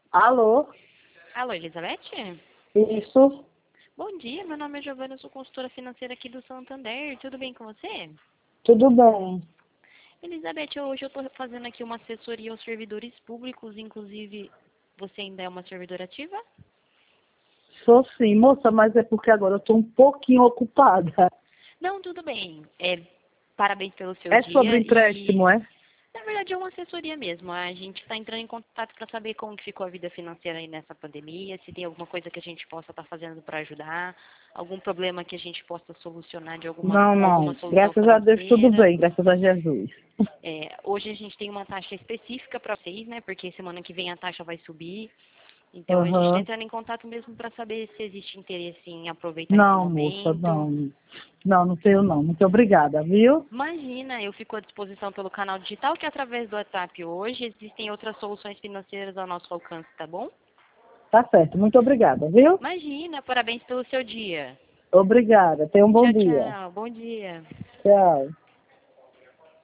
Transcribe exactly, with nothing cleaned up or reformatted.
Alô? Alô, Elizabeth? Isso? Bom dia, meu nome é Giovana, eu sou consultora financeira aqui do Santander. Tudo bem com você? Tudo bem. Elizabeth, hoje eu estou fazendo aqui uma assessoria aos servidores públicos, inclusive você ainda é uma servidora ativa? Sou sim, moça, mas é porque agora eu estou um pouquinho ocupada. Não, tudo bem. É, parabéns pelo seu É sobre dia e, empréstimo, é? na verdade, é uma assessoria mesmo. A gente está entrando em contato para saber como que ficou a vida financeira aí nessa pandemia, se tem alguma coisa que a gente possa estar fazendo para ajudar, algum problema que a gente possa solucionar de alguma, Não, com alguma não. solução Graças a Deus tudo financeira. bem, graças a Jesus. É, hoje a gente tem uma taxa específica para vocês, né? Porque semana que vem a taxa vai subir. Então a gente está Aham. entrando em contato mesmo para saber se existe interesse em aproveitar esse Não, moça, momento. não. Não, não tenho não. Muito obrigada, viu? Imagina, eu fico à disposição pelo canal digital, que através do WhatsApp hoje existem outras soluções financeiras ao nosso alcance, tá bom? Tá certo, muito obrigada, viu? Imagina, parabéns pelo seu dia. Obrigada, tenha um bom Tchau, dia. tchau. Bom dia. Tchau.